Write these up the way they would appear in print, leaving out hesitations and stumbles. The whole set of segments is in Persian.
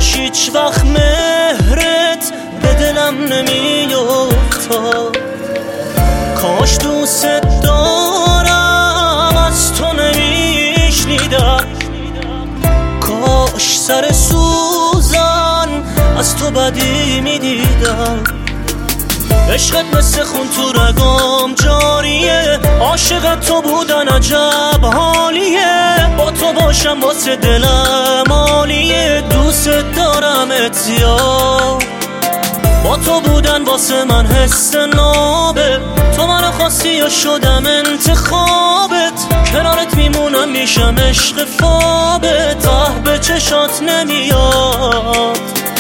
کاش هیچ وقت مهرت به دلم نمیافتاد، کاش دوست دارم از تو نمیشنیدم، کاش سر سوزن از تو بدی میدیدم. عشقت مثل خون تو رگام جاریه، عاشق تو بودن عجب حالیه، با تو باشم واسه دلم عالیه، دوست دارم اتیاب، با تو بودن واسه من حس نابه، تو منو خواستی یا شدم انتخابت، کنارت میمونم میشم عشق فابت، به چشات نمیاد.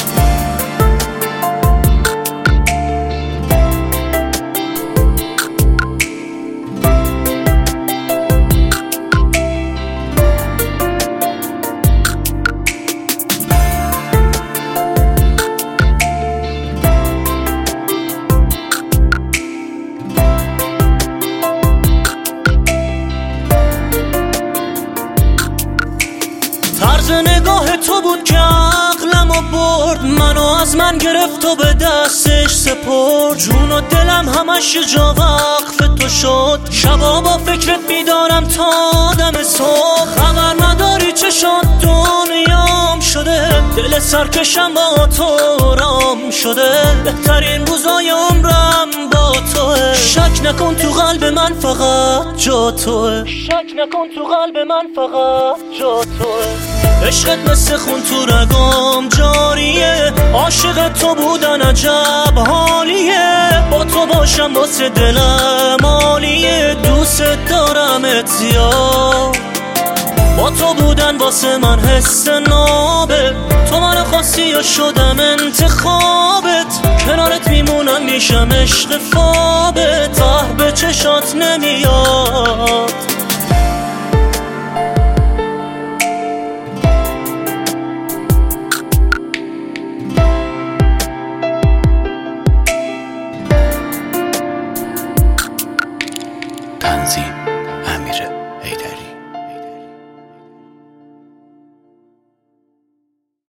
طرز نگاه تو بود که عقلمو برد، منو از من گرفت و به دستش سپرد، جون و دلم همش جا وقف تو شد، شبا با فکرت بیدارم تا دم صبح، خبر نداری چشات دنیام شده، دل سرکشم با تو رام شده، بهترین روزای عمرم با توه، شک نکن تو قلب من فقط جا توه، شک نکن تو قلب من فقط جا توه. عشقت مثل خون تو رگام جاریه، عاشق تو بودن عجب حالیه، با تو باشم واسه دلم عالیه، دوست دارم اتیاب، با تو بودن واسه من حس نابه، تو منو خواستی یا شدم انتخابت، کنارت میمونم میشم عشق فابت، به چشات نمیاد.